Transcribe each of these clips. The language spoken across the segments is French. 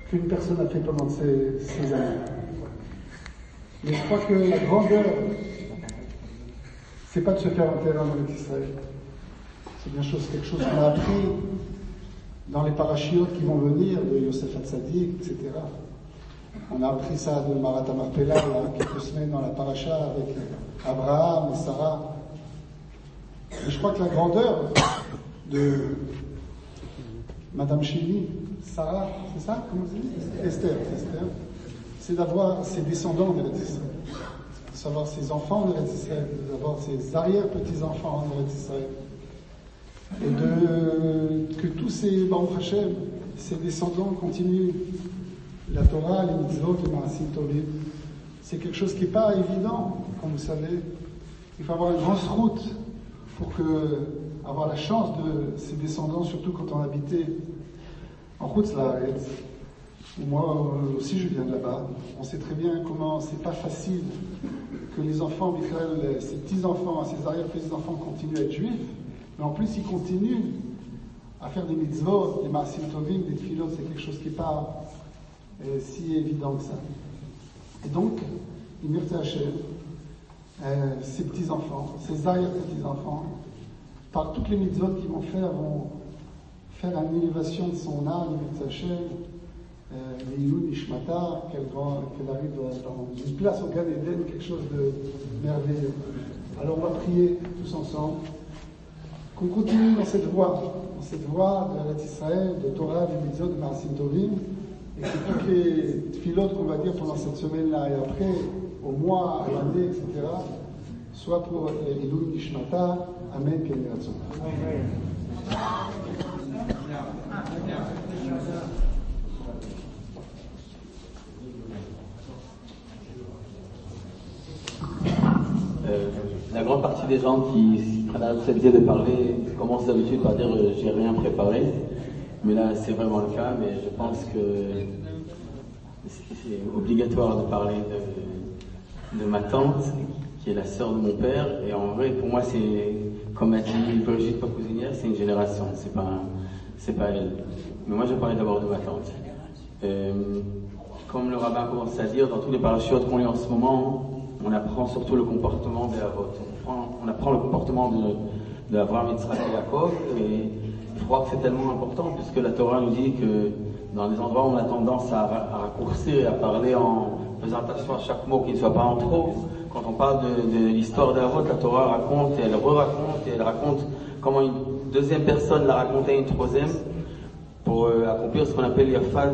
qu'une personne a fait pendant ces années. Mais je crois que la grandeur, c'est pas de se faire enterrer en Israël. C'est bien quelque chose qu'on a appris dans les parachiotes qui vont venir, de Yosef Hatzadik, etc. On a appris ça de Marat Amarpela il y a quelques semaines dans la paracha avec Abraham et Sarah. Et je crois que la grandeur de Madame Shili, Sarah, c'est ça? Comment on dit? Esther, c'est d'avoir ses descendants en Eretz Israël. Savoir ses enfants en Eretz Israël, d'avoir ses arrière-petits-enfants en Eretz Israël. Et que tous ces Baruch Hashem, ces descendants continuent la Torah, les mitzvot, les ma'asim tovim. C'est quelque chose qui n'est pas évident, comme vous savez. Il faut avoir une grosse route pour avoir la chance de ces descendants, surtout quand on habitait en route Laaretz. Moi aussi je viens de là-bas. On sait très bien comment c'est pas facile que les enfants, Michael, ses petits-enfants, ses arrière-petits-enfants continuent à être juifs. Mais en plus, ils continuent à faire des mitzvot, des ma'asim tovim, des tefilot, c'est quelque chose qui n'est pas si évident que ça. Et donc, Imirte Hashem, ses petits-enfants, ses arrière-petits-enfants, par toutes les mitzvot qu'ils vont faire une élévation de son âme, Imirte Hashem, Leilou Nishmata, qu'elle arrive dans une place au Gan Eden, quelque chose de merveilleux. Alors on va prier tous ensemble. Qu'on continue dans cette voie de Eretz Israël, de Torah, de mitzvot, de ma'asim tovim, et que toutes les tfilotes qu'on va dire pendant cette semaine-là et après, au mois, à l'année, etc., soient pour Ilui Nishmata, Amen, Ken Yiratzon. La grande partie des gens qui prennent cette idée de parler commencent d'habitude par dire j'ai rien préparé, mais là c'est vraiment le cas. Mais je pense que c'est obligatoire de parler de ma tante qui est la sœur de mon père, et en vrai pour moi c'est, comme a dit Brigitte, ma cousinière, c'est une génération, c'est pas elle. Mais moi je vais parler d'abord de ma tante. Comme le rabbin commence à dire, dans tous les parachutes qu'on lit en ce moment, on apprend surtout le comportement des Avot. On apprend le comportement de Avraham, Yitzhak et Yaakov, et je crois que c'est tellement important puisque la Torah nous dit que dans des endroits où on a tendance à raccourcir et à parler en faisant attention à chaque mot qui ne soit pas en trop, quand on parle de l'histoire des Avot, la Torah raconte et elle re-raconte et elle raconte comment une deuxième personne l'a raconté à une troisième pour accomplir ce qu'on appelle Yafad.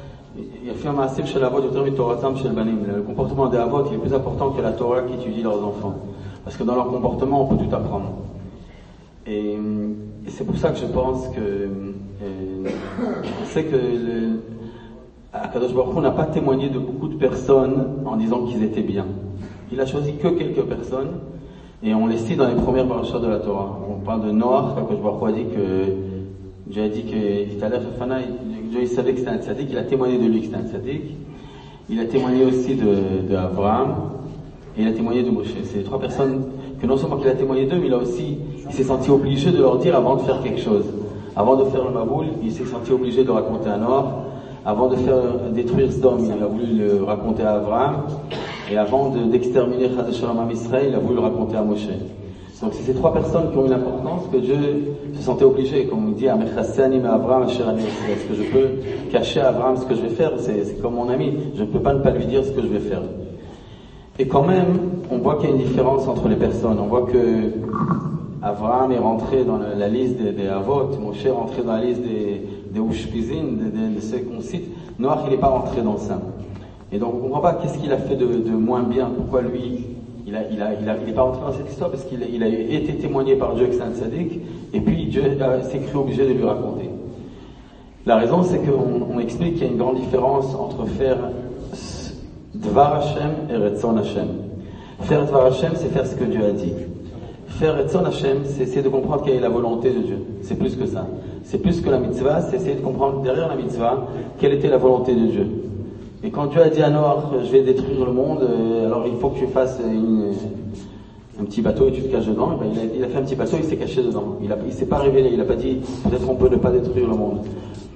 Le comportement des Avot est plus important que la Torah qui étudie leurs enfants. Parce que dans leur comportement, on peut tout apprendre. Et c'est pour ça que je pense que c'est que Akadosh Baruch Hu n'a pas témoigné de beaucoup de personnes en disant qu'ils étaient bien. Il a choisi que quelques personnes, et on les cite dans les premières parashas de la Torah. On parle de Noach, Akadosh Baruch Hu a dit que Dieu a dit Dieu savait que c'était un tzaddik, il a témoigné de lui que c'était un tzaddik. Il a témoigné aussi de Abraham, et il a témoigné de Moshe. C'est les trois personnes que non seulement qu'il a témoigné d'eux, mais il s'est senti obligé de leur dire avant de faire quelque chose. Avant de faire le Maboul, il s'est senti obligé de raconter à Noach. Avant de faire détruire Sdom, il a voulu le raconter à Abraham. Et avant d'exterminer Chas v'Shalom Am Israël, il a voulu le raconter à Moshe. Donc c'est ces trois personnes qui ont une importance que Dieu se sentait obligé, comme il dit à Mechassani à Abraham, est-ce que je peux cacher à Abraham ce que je vais faire? C'est comme mon ami, je ne peux pas ne pas lui dire ce que je vais faire. Et quand même, on voit qu'il y a une différence entre les personnes. On voit que Abraham est rentré dans la liste des Avot, Moshe est rentré dans la liste des Ushpizin, de ceux qu'on cite. Noach, il n'est pas rentré dans ça. Et donc on ne comprend pas qu'est-ce qu'il a fait de moins bien, pourquoi lui il n'est pas rentré dans cette histoire, parce qu'il a été témoigné par Dieu que c'est un tzaddik, et puis Dieu s'est cru obligé de lui raconter. La raison, c'est qu'on explique qu'il y a une grande différence entre faire Dvar Hashem et Retzon Hashem. Faire Dvar Hashem, c'est faire ce que Dieu a dit. Faire Retzon Hashem, c'est essayer de comprendre quelle est la volonté de Dieu. C'est plus que ça. C'est plus que la mitzvah, c'est essayer de comprendre derrière la mitzvah quelle était la volonté de Dieu. Et quand Dieu a dit à Noach, je vais détruire le monde, alors il faut que tu fasses un petit bateau et tu te caches dedans, et ben il a fait un petit bateau, il s'est caché dedans. Il s'est pas révélé, il a pas dit, peut-être on peut ne pas détruire le monde.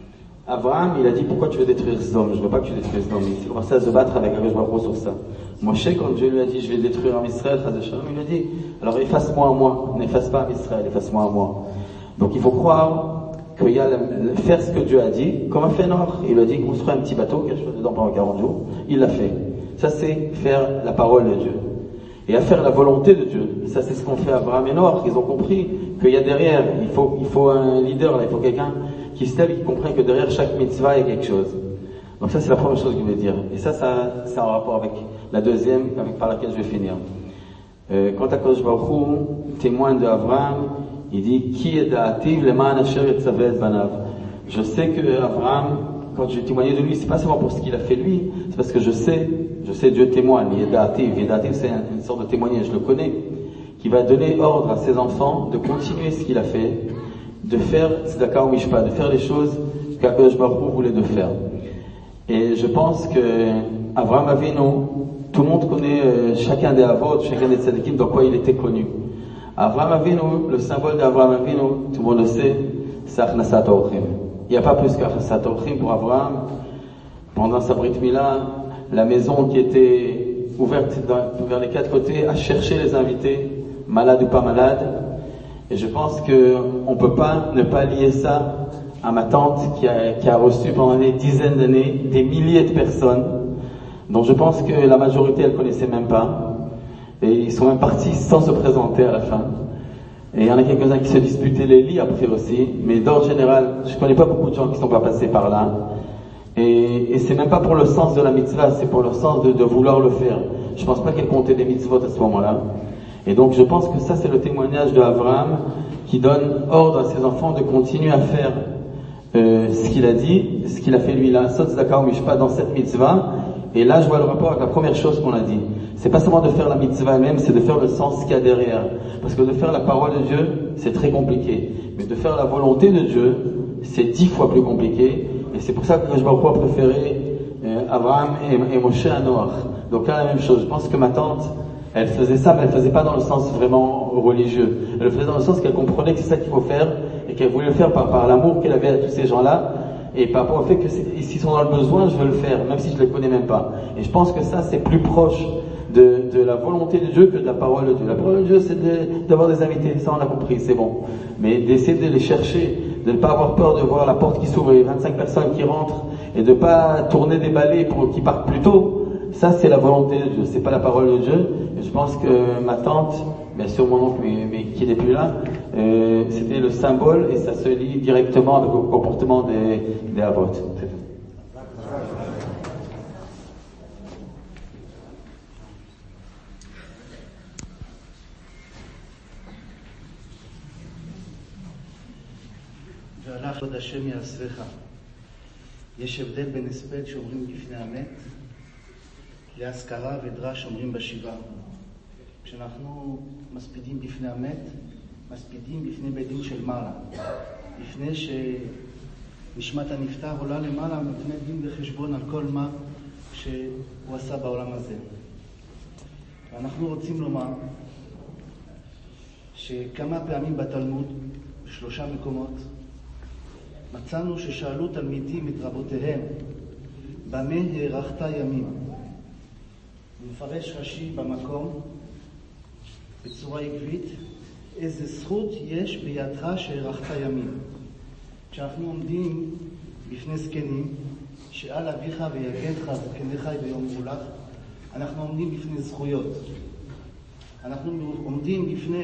Abraham, il a dit, pourquoi tu veux détruire Sodome? Je veux pas que tu détruises Sodome. Il s'est commencé à se battre avec Akadosh Baruch Hu sur ça. Moshe, quand Dieu lui a dit, je vais détruire Israël, il lui a dit, alors efface-moi à moi, n'efface pas Israël, efface-moi à moi. Donc il faut croire qu'il y a faire ce que Dieu a dit, comme a fait Noach. Il a dit, construis un petit bateau, quelque chose dedans pendant 40 jours. Il l'a fait. Ça, c'est faire la parole de Dieu. Et à faire la volonté de Dieu. Ça, c'est ce qu'ont fait Abraham et Noach. Ils ont compris qu'il y a derrière, il faut un leader, là, il faut quelqu'un qui se lève et qui comprenne que derrière chaque mitzvah, il y a quelque chose. Donc ça, c'est la première chose que je voulais dire. Et ça, c'est en rapport avec la deuxième, par laquelle je vais finir. Quand Akadosh Baruch Hu témoigne d'Abraham, il dit, Ki eda'ativ leman asher yetzavet banav. Je sais que Abraham, quand je témoignais de lui, c'est pas seulement pour ce qu'il a fait lui, c'est parce que je sais, Dieu témoigne. Yeda'ativ, c'est une sorte de témoignage, je le connais, qui va donner ordre à ses enfants de continuer ce qu'il a fait, de faire tzedaka ou mishpat, de faire les choses qu'Akadosh Baruch Hu voulait de faire. Et je pense que Abraham Avinu, tout le monde connaît chacun des avot, chacun des tzadikim, dans quoi il était connu. Abraham Avinu, le symbole d'Abraham Avinu, tout le monde le sait, c'est Achnasat Orchim. Il n'y a pas plus qu'Achnasat Orchim pour Abraham. Pendant sa Brit Mila, la maison qui était ouverte vers les quatre côtés a cherché les invités, malades ou pas malades. Et je pense qu'on ne peut pas ne pas lier ça à ma tante qui a reçu pendant des dizaines d'années des milliers de personnes, dont je pense que la majorité elle connaissait même pas. Et ils sont même partis sans se présenter à la fin. Et il y en a quelques-uns qui se disputaient les lits après aussi. Mais d'ordre général, je connais pas beaucoup de gens qui ne sont pas passés par là. Et c'est même pas pour le sens de la mitzvah, c'est pour le sens de vouloir le faire. Je pense pas qu'elle comptait des mitzvot à ce moment-là. Et donc je pense que ça c'est le témoignage de Abraham qui donne ordre à ses enfants de continuer à faire ce qu'il a dit, ce qu'il a fait lui là, Sot Tzedaka Mishpat dans cette mitzvah. Et là je vois le rapport avec la première chose qu'on a dit. C'est pas seulement de faire la mitzvah elle-même, c'est de faire le sens qu'il y a derrière. Parce que de faire la parole de Dieu, c'est très compliqué. Mais de faire la volonté de Dieu, c'est 10 fois plus compliqué. Et c'est pour ça que je vais préférer Abraham et Moshe à Noach. Donc là, la même chose. Je pense que ma tante, elle faisait ça, mais elle faisait pas dans le sens vraiment religieux. Elle le faisait dans le sens qu'elle comprenait que c'est ça qu'il faut faire, et qu'elle voulait le faire par l'amour qu'elle avait à tous ces gens-là, et par rapport au fait que s'ils sont dans le besoin, je veux le faire, même si je les connais même pas. Et je pense que ça, c'est plus proche de la volonté de Dieu que de la parole de Dieu. La parole de Dieu, c'est d'avoir des invités, ça on a compris, c'est bon. Mais d'essayer de les chercher, de ne pas avoir peur de voir la porte qui s'ouvre et 25 personnes qui rentrent, et de ne pas tourner des balais pour qu'ils partent plus tôt, ça c'est la volonté de Dieu, c'est pas la parole de Dieu. Et je pense que ma tante, bien sûr mon oncle, mais qui n'est plus là, c'était le symbole, et ça se lie directement avec le comportement des Avot. והלך עוד השם יעשרך. יש הבדל בין הספד שאומרים לפני המת להזכרה ודרש שאומרים בשבעה. כשאנחנו מספידים בפני המת, מספידים בפני בית דין של מעלה. לפני שנשמת הנפטר עולה למעלה, נותן דין וחשבון על כל מה שהוא עשה בעולם הזה. ואנחנו רוצים לומר שכמה פעמים בתלמוד, בשלושה מקומות, מצאנו ששאלו תלמידים את רבותיהם במה הארכת ימים. ומפרש רש"י במקום בצורה עקבית, איזה זכות יש בידך שהארכת ימים. כשאנחנו עומדים בפני זקנים, שאל אביך ויגדך זקניך ויאמרו לך, אנחנו עומדים בפני זכויות. אנחנו עומדים בפני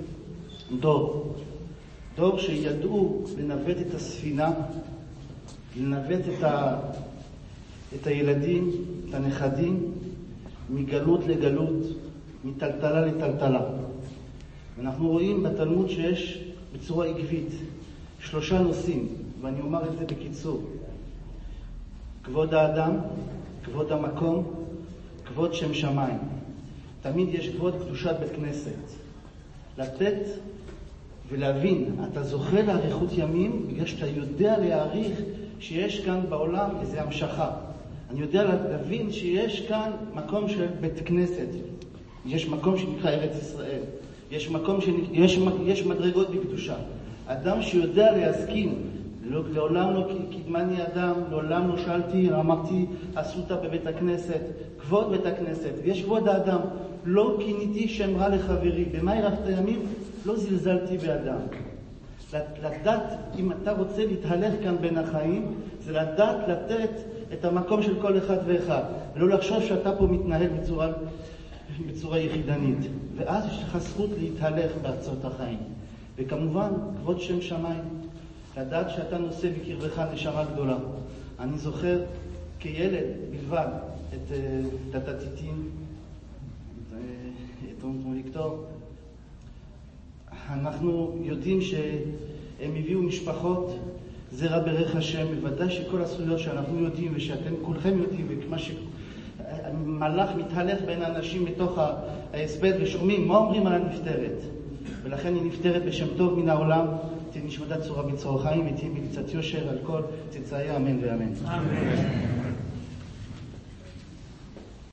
דור שידעו לנווט את הספינה, לנווט את הילדים, את הנכדים, מגלות לגלות, מטלטלה לטלטלה. ואנחנו רואים בתלמוד שיש בצורה עקבית 3 נושאים, ואני אומר את זה בקיצור. כבוד האדם, כבוד המקום, כבוד שם שמיים. תמיד יש כבוד קדושת בית כנסת. לתת ולהבין, אתה זוכה לאריכות ימים בגלל שאתה יודע להעריך שיש כאן בעולם איזו המשכה. אני יודע להבין שיש כאן מקום של בית כנסת, יש מקום שנקרא ארץ ישראל, יש מדרגות בקדושה. אדם שיודע להסכים לעולם לא קידמני אדם, לעולם לא שאלתי, אמרתי, אסותא בבית הכנסת, כבוד בית הכנסת, ויש כבוד האדם. לא כיניתי שם רע לחברי, במה ירחת ימים? לא זלזלתי באדם. לדעת, אם אתה רוצה להתהלך כאן בין החיים, זה לדעת לתת את המקום של כל אחד ואחד, ולא לחשוב שאתה פה מתנהל בצורה יחידנית. ואז יש לך זכות להתהלך בארצות החיים. וכמובן, כבוד שם שמיים, לדעת שאתה נושא בקרבך נשמה גדולה. אני זוכר כילד בלבד את התתיתים, את ויקטור. אנחנו יודעים שהם הביאו משפחות זרע ברך השם, בוודאי שכל הזכויות שאנחנו יודעים ושאתם כולכם יודעים, וכמה שמלאך מתהלך בין האנשים בתוך ההספד ושומעים מה אומרים על הנפטרת, ולכן היא נפטרת בשם טוב מן העולם, תהיה נשמתה צורה בצרור חיים ותהיה מליצת יושר על כל צאצאיה, אמן ואמן.